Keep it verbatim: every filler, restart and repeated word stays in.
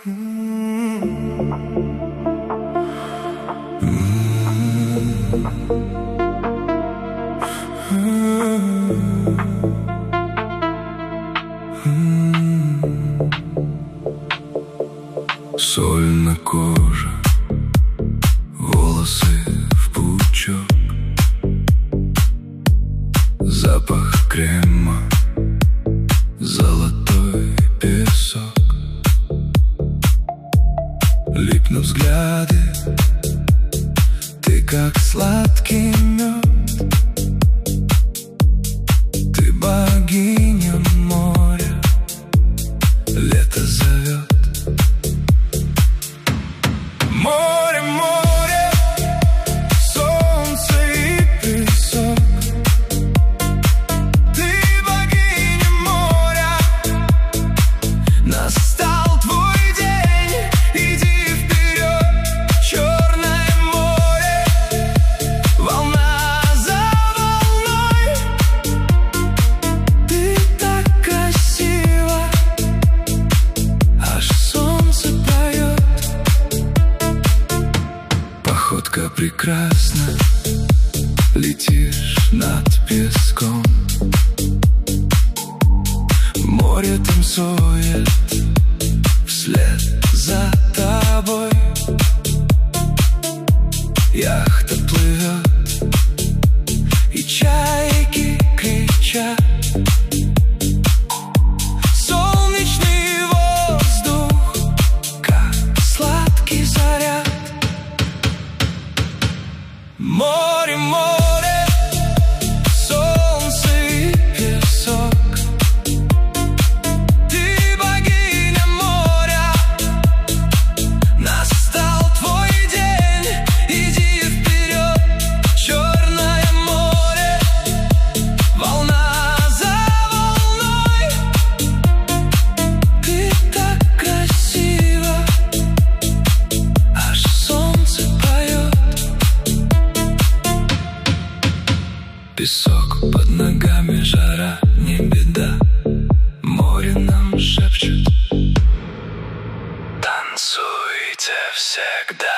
Соль на коже, волосы в пучок, запах крема, золотой песок. Липнут взгляды, ты как сладкий мед. Ты богиня моря, лето зовет. Море, море, солнце и песок. Ты богиня моря, настал твой день, иди вперед. Черное море, волна за волной. Ты так красива, аж солнце поет. Походка прекрасна, летишь над песком. Море танцует вслед за тобой. Яхта плывет, и чайки кричат. Солнечный воздух, как сладкий заряд. Море, море, солнце и песок. Ты богиня моря, настал твой день, иди вперед. Черное море, волна за волной. Ты так красива, аж солнце поет. Песок под ногами, жара, не беда. Море нам шепчет: танцуйте всегда.